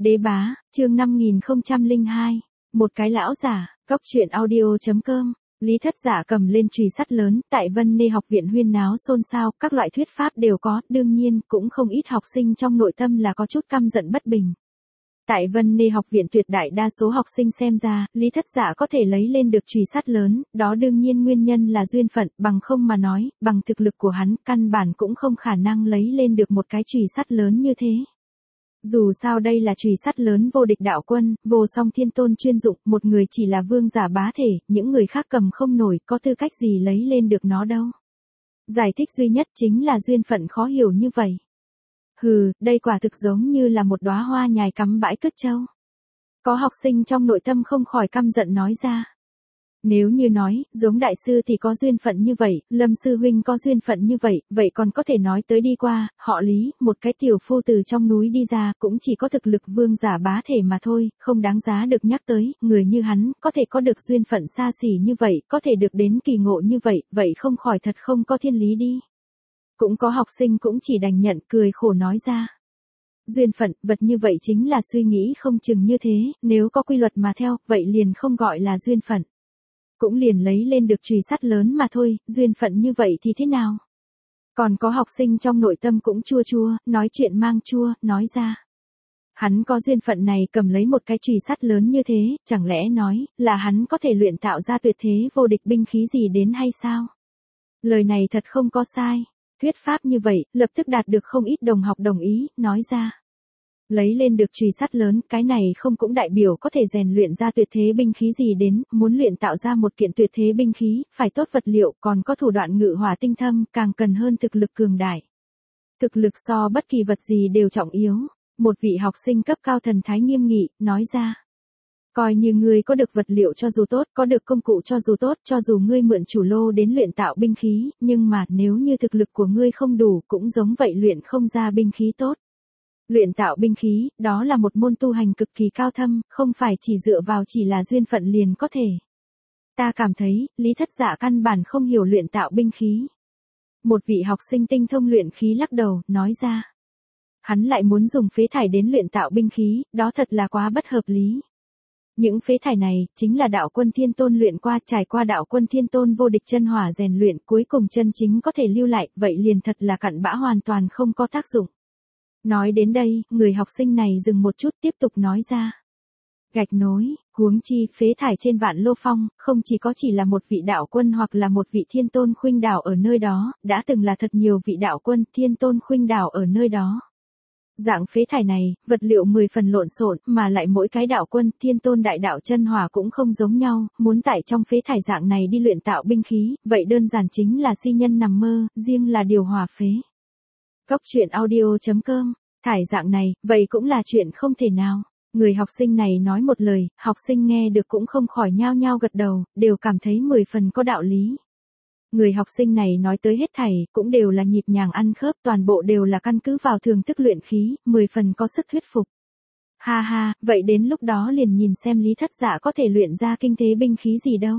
Đế bá, chương 5002. Một cái lão giả, Cóc truyện audio.com. Lý Thất Giả cầm lên chùy sắt lớn, tại Vân Nê học viện huyên náo xôn xao, các loại thuyết pháp đều có, đương nhiên, cũng không ít học sinh trong nội tâm là có chút căm giận bất bình. Tại Vân Nê học viện tuyệt đại đa số học sinh xem ra, Lý Thất Giả có thể lấy lên được chùy sắt lớn, đó đương nhiên nguyên nhân là duyên phận, bằng không mà nói, bằng thực lực của hắn, căn bản cũng không khả năng lấy lên được một cái chùy sắt lớn như thế. Dù sao đây là chùy sắt lớn vô địch đạo quân, vô song thiên tôn chuyên dụng, một người chỉ là vương giả bá thể, những người khác cầm không nổi, có tư cách gì lấy lên được nó đâu. Giải thích duy nhất chính là duyên phận khó hiểu như vậy. Hừ, đây quả thực giống như là một đóa hoa nhài cắm bãi cất trâu. Có học sinh trong nội tâm không khỏi căm giận nói ra. Nếu như nói, giống đại sư thì có duyên phận như vậy, Lâm sư huynh có duyên phận như vậy, vậy còn có thể nói tới đi qua, họ Lý, một cái tiểu phu từ trong núi đi ra, cũng chỉ có thực lực vương giả bá thể mà thôi, không đáng giá được nhắc tới, người như hắn, có thể có được duyên phận xa xỉ như vậy, có thể được đến kỳ ngộ như vậy, vậy không khỏi thật không có thiên lý đi. Cũng có học sinh cũng chỉ đành nhận, cười khổ nói ra. Duyên phận, vật như vậy chính là suy nghĩ không chừng như thế, nếu có quy luật mà theo, vậy liền không gọi là duyên phận. Cũng liền lấy lên được chùy sắt lớn mà thôi, duyên phận như vậy thì thế nào? Còn có học sinh trong nội tâm cũng chua chua, nói chuyện mang chua, nói ra. Hắn có duyên phận này cầm lấy một cái chùy sắt lớn như thế, chẳng lẽ nói, là hắn có thể luyện tạo ra tuyệt thế vô địch binh khí gì đến hay sao? Lời này thật không có sai. Thuyết pháp như vậy, lập tức đạt được không ít đồng học đồng ý, nói ra. Lấy lên được chùy sắt lớn, cái này không cũng đại biểu có thể rèn luyện ra tuyệt thế binh khí gì đến, muốn luyện tạo ra một kiện tuyệt thế binh khí, phải tốt vật liệu, còn có thủ đoạn ngự hỏa tinh thâm, càng cần hơn thực lực cường đại. Thực lực so bất kỳ vật gì đều trọng yếu. Một vị học sinh cấp cao thần thái nghiêm nghị, nói ra. Coi như ngươi có được vật liệu cho dù tốt, có được công cụ cho dù tốt, cho dù ngươi mượn chủ lô đến luyện tạo binh khí, nhưng mà nếu như thực lực của ngươi không đủ, cũng giống vậy luyện không ra binh khí tốt. Luyện tạo binh khí, đó là một môn tu hành cực kỳ cao thâm, không phải chỉ dựa vào chỉ là duyên phận liền có thể. Ta cảm thấy, Lý Thất Giả căn bản không hiểu luyện tạo binh khí. Một vị học sinh tinh thông luyện khí lắc đầu, nói ra. Hắn lại muốn dùng phế thải đến luyện tạo binh khí, đó thật là quá bất hợp lý. Những phế thải này, chính là đạo quân thiên tôn luyện qua, trải qua đạo quân thiên tôn vô địch chân hỏa rèn luyện, cuối cùng chân chính có thể lưu lại, vậy liền thật là cặn bã hoàn toàn không có tác dụng. Nói đến đây, người học sinh này dừng một chút tiếp tục nói ra. Gạch nối, huống chi, phế thải trên Vạn Lô Phong, không chỉ là một vị đạo quân hoặc là một vị thiên tôn khuynh đảo ở nơi đó, đã từng là thật nhiều vị đạo quân thiên tôn khuynh đảo ở nơi đó. Dạng phế thải này, vật liệu 10 phần lộn xộn, mà lại mỗi cái đạo quân, thiên tôn đại đạo chân hỏa cũng không giống nhau, muốn tại trong phế thải dạng này đi luyện tạo binh khí, vậy đơn giản chính là si nhân nằm mơ, riêng là điều hòa phế. Cóc truyện audio.com, thải dạng này, vậy cũng là chuyện không thể nào. Người học sinh này nói một lời, học sinh nghe được cũng không khỏi nhao nhao gật đầu, đều cảm thấy 10 phần có đạo lý. Người học sinh này nói tới hết thảy, cũng đều là nhịp nhàng ăn khớp, toàn bộ đều là căn cứ vào thường thức luyện khí, 10 phần có sức thuyết phục. Ha ha, vậy đến lúc đó liền nhìn xem Lý Thất Giả có thể luyện ra kinh thế binh khí gì đâu.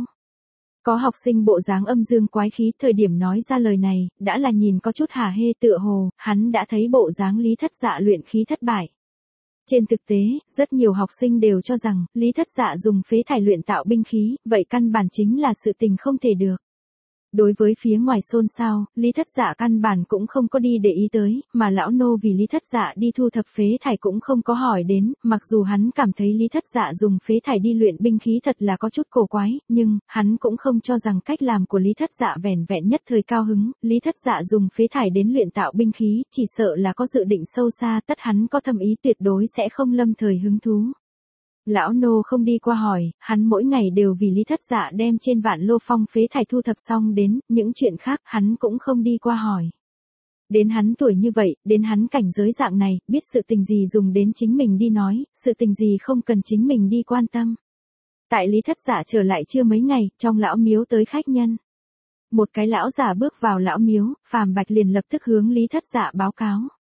Có học sinh bộ dáng âm dương quái khí, thời điểm nói ra lời này, đã là nhìn có chút hả hê tựa hồ, hắn đã thấy bộ dáng Lý Thất Giả luyện khí thất bại. Trên thực tế, rất nhiều học sinh đều cho rằng, Lý Thất Giả dùng phế thải luyện tạo binh khí, vậy căn bản chính là sự tình không thể được. Đối với phía ngoài xôn xao, Lý Thất Giả căn bản cũng không có đi để ý tới, mà lão nô vì Lý Thất Giả đi thu thập phế thải cũng không có hỏi đến, mặc dù hắn cảm thấy Lý Thất Giả dùng phế thải đi luyện binh khí thật là có chút cổ quái, nhưng, hắn cũng không cho rằng cách làm của Lý Thất Giả vẻn vẹn nhất thời cao hứng, Lý Thất Giả dùng phế thải đến luyện tạo binh khí, chỉ sợ là có dự định sâu xa, tất hắn có thâm ý tuyệt đối sẽ không lâm thời hứng thú. Lão nô không đi qua hỏi, hắn mỗi ngày đều vì Lý Thất Giả đem trên Vạn Lô Phong phế thải thu thập xong đến, những chuyện khác hắn cũng không đi qua hỏi. Đến hắn tuổi như vậy, đến hắn cảnh giới dạng này, biết sự tình gì dùng đến chính mình đi nói, sự tình gì không cần chính mình đi quan tâm. Tại Lý Thất Giả trở lại chưa mấy ngày, trong lão miếu tới khách nhân. Một cái lão giả bước vào lão miếu, Phàm Bạch liền lập tức hướng Lý Thất Giả báo cáo.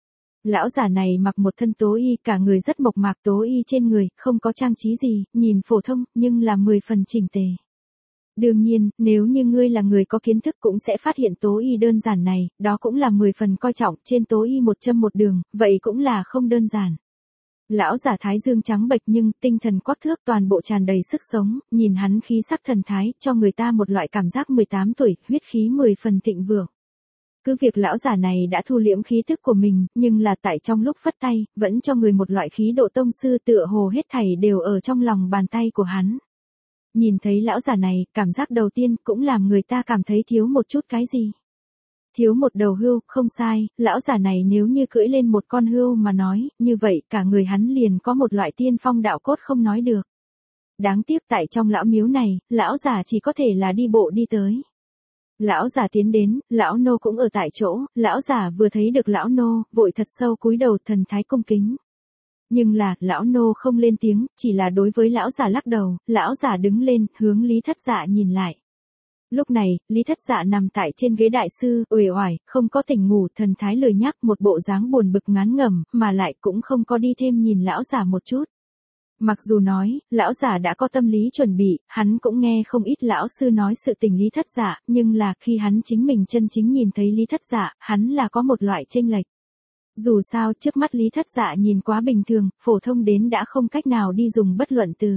Lão giả này mặc một thân tố y, cả người rất mộc mạc, tố y trên người, không có trang trí gì, nhìn phổ thông, nhưng là 10 phần chỉnh tề. Đương nhiên, nếu như ngươi là người có kiến thức cũng sẽ phát hiện tố y đơn giản này, đó cũng là 10 phần coi trọng, trên tố y một châm một đường, vậy cũng là không đơn giản. Lão giả thái dương trắng bệch nhưng tinh thần quắc thước, toàn bộ tràn đầy sức sống, nhìn hắn khí sắc thần thái, cho người ta một loại cảm giác 18 tuổi, huyết khí 10 phần thịnh vượng. Cứ việc lão giả này đã thu liễm khí tức của mình, nhưng là tại trong lúc phất tay, vẫn cho người một loại khí độ tông sư, tựa hồ hết thảy đều ở trong lòng bàn tay của hắn. Nhìn thấy lão giả này, cảm giác đầu tiên cũng làm người ta cảm thấy thiếu một chút cái gì. Thiếu một đầu hươu, không sai, lão giả này nếu như cưỡi lên một con hươu mà nói, như vậy cả người hắn liền có một loại tiên phong đạo cốt không nói được. Đáng tiếc tại trong lão miếu này, lão giả chỉ có thể là đi bộ đi tới. Lão giả tiến đến, lão nô cũng ở tại chỗ, lão giả vừa thấy được lão nô, vội thật sâu cúi đầu thần thái cung kính. Nhưng là, lão nô không lên tiếng, chỉ là đối với lão giả lắc đầu, lão giả đứng lên, hướng Lý Thất Dạ nhìn lại. Lúc này, Lý Thất Dạ nằm tại trên ghế đại sư, uể oải, không có tỉnh ngủ, thần thái lười nhác, một bộ dáng buồn bực ngán ngẩm, mà lại cũng không có đi thêm nhìn lão giả một chút. Mặc dù nói, lão giả đã có tâm lý chuẩn bị, hắn cũng nghe không ít lão sư nói sự tình Lý Thất Dạ, nhưng là khi hắn chính mình chân chính nhìn thấy Lý Thất Dạ, hắn là có một loại chênh lệch. Dù sao trước mắt Lý Thất Dạ nhìn quá bình thường, phổ thông đến đã không cách nào đi dùng bất luận từ.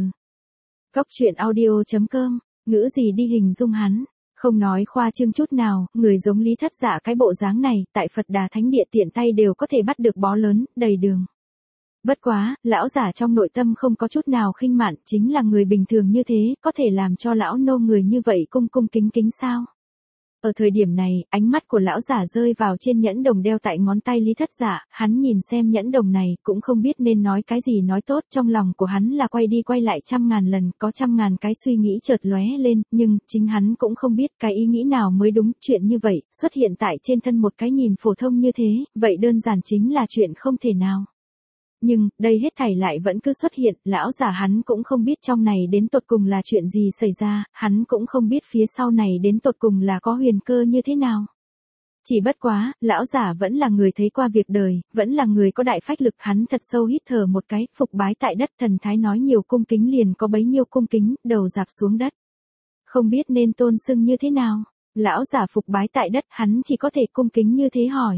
Cóc truyện audio.com, ngữ gì đi hình dung hắn, không nói khoa trương chút nào, người giống Lý Thất Dạ cái bộ dáng này, tại Phật Đà Thánh Địa tiện tay đều có thể bắt được bó lớn, đầy đường. Bất quá, lão giả trong nội tâm không có chút nào khinh mạn, chính là người bình thường như thế, có thể làm cho lão nô người như vậy cung cung kính kính sao? Ở thời điểm này, ánh mắt của lão giả rơi vào trên nhẫn đồng đeo tại ngón tay Lý Thất Dạ, hắn nhìn xem nhẫn đồng này, cũng không biết nên nói cái gì nói tốt, trong lòng của hắn là quay đi quay lại 100.000 lần, có 100.000 cái suy nghĩ chợt lóe lên, nhưng chính hắn cũng không biết cái ý nghĩ nào mới đúng, chuyện như vậy, xuất hiện tại trên thân một cái nhìn phổ thông như thế, vậy đơn giản chính là chuyện không thể nào. Nhưng, đây hết thảy lại vẫn cứ xuất hiện, lão giả hắn cũng không biết trong này đến tột cùng là chuyện gì xảy ra, hắn cũng không biết phía sau này đến tột cùng là có huyền cơ như thế nào. Chỉ bất quá, lão giả vẫn là người thấy qua việc đời, vẫn là người có đại phách lực, hắn thật sâu hít thở một cái, phục bái tại đất, thần thái nói nhiều cung kính liền có bấy nhiêu cung kính, đầu dạp xuống đất. Không biết nên tôn xưng như thế nào, lão giả phục bái tại đất, hắn chỉ có thể cung kính như thế hỏi.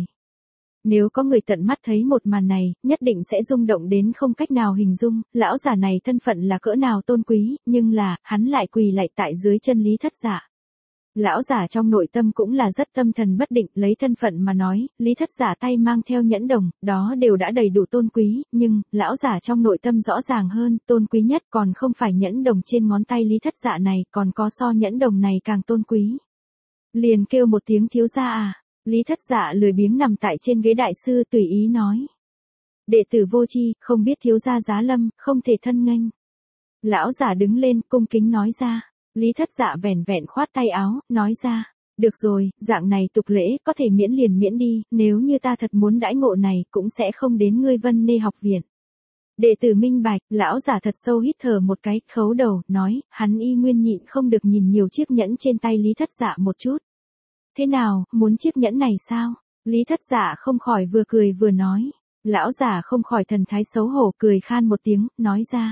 Nếu có người tận mắt thấy một màn này, nhất định sẽ rung động đến không cách nào hình dung, lão giả này thân phận là cỡ nào tôn quý, nhưng là, hắn lại quỳ lạy tại dưới chân Lý Thất Dạ. Lão giả trong nội tâm cũng là rất tâm thần bất định, lấy thân phận mà nói, Lý Thất Dạ tay mang theo nhẫn đồng, đó đều đã đầy đủ tôn quý, nhưng, lão giả trong nội tâm rõ ràng hơn, tôn quý nhất còn không phải nhẫn đồng trên ngón tay Lý Thất Dạ này, còn có so nhẫn đồng này càng tôn quý. Liền kêu một tiếng thiếu gia à. Lý Thất Dạ lười biếng nằm tại trên ghế đại sư tùy ý nói. Đệ tử vô tri, không biết thiếu gia giá lâm, không thể thân nghênh. Lão giả đứng lên, cung kính nói ra. Lý Thất Dạ vẻn vẹn khoát tay áo, nói ra. Được rồi, dạng này tục lễ, có thể miễn liền miễn đi, nếu như ta thật muốn đãi ngộ này, cũng sẽ không đến ngươi Vân Nê học viện. Đệ tử minh bạch, lão giả thật sâu hít thở một cái, khấu đầu, nói, hắn y nguyên nhịn không được nhìn nhiều chiếc nhẫn trên tay Lý Thất Dạ một chút. Thế nào, muốn chiếc nhẫn này sao? Lý Thất Dạ không khỏi vừa cười vừa nói. Lão giả không khỏi thần thái xấu hổ, cười khan một tiếng, nói ra.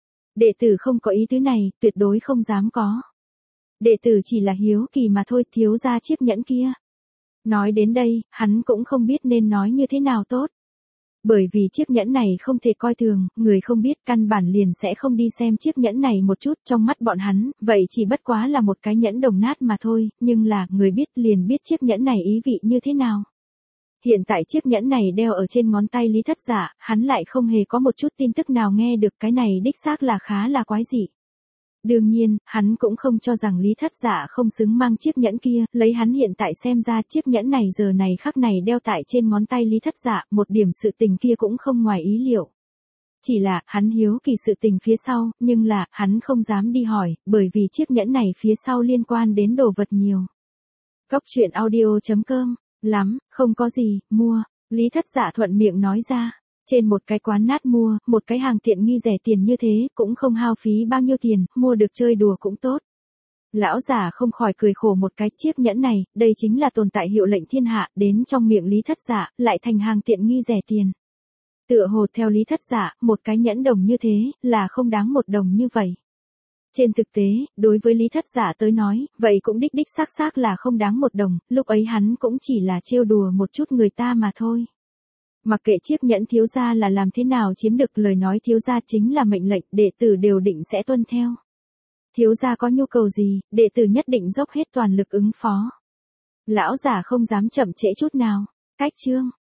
Đệ tử không có ý tứ này, tuyệt đối không dám có. Đệ tử chỉ là hiếu kỳ mà thôi, thiếu ra chiếc nhẫn kia. Nói đến đây, hắn cũng không biết nên nói như thế nào tốt. Bởi vì chiếc nhẫn này không thể coi thường, người không biết căn bản liền sẽ không đi xem chiếc nhẫn này một chút, trong mắt bọn hắn, vậy chỉ bất quá là một cái nhẫn đồng nát mà thôi, nhưng là, người biết liền biết chiếc nhẫn này ý vị như thế nào. Hiện tại chiếc nhẫn này đeo ở trên ngón tay Lý Thất Dạ, hắn lại không hề có một chút tin tức nào nghe được, cái này đích xác là khá là quái dị. Đương nhiên, hắn cũng không cho rằng Lý Thất Dạ không xứng mang chiếc nhẫn kia, lấy hắn hiện tại xem ra chiếc nhẫn này giờ này khắc này đeo tại trên ngón tay Lý Thất Dạ, một điểm sự tình kia cũng không ngoài ý liệu. Chỉ là, hắn hiếu kỳ sự tình phía sau, nhưng là, hắn không dám đi hỏi, bởi vì chiếc nhẫn này phía sau liên quan đến đồ vật nhiều. Cóc truyện audio.com, lắm, không có gì, mua, Lý Thất Dạ thuận miệng nói ra. Trên một cái quán nát mua, một cái hàng tiện nghi rẻ tiền như thế, cũng không hao phí bao nhiêu tiền, mua được chơi đùa cũng tốt. Lão giả không khỏi cười khổ một cái, chiếc nhẫn này, đây chính là tồn tại hiệu lệnh thiên hạ, đến trong miệng Lý Thất Dạ, lại thành hàng tiện nghi rẻ tiền. Tựa hồ theo Lý Thất Dạ, một cái nhẫn đồng như thế, là không đáng một đồng như vậy. Trên thực tế, đối với Lý Thất Dạ tới nói, vậy cũng đích xác là không đáng một đồng, lúc ấy hắn cũng chỉ là trêu đùa một chút người ta mà thôi. Mặc kệ chiếc nhẫn thiếu gia là làm thế nào chiếm được, lời nói thiếu gia chính là mệnh lệnh, đệ tử đều định sẽ tuân theo. Thiếu gia có nhu cầu gì, đệ tử nhất định dốc hết toàn lực ứng phó. Lão giả không dám chậm trễ chút nào. Cách chương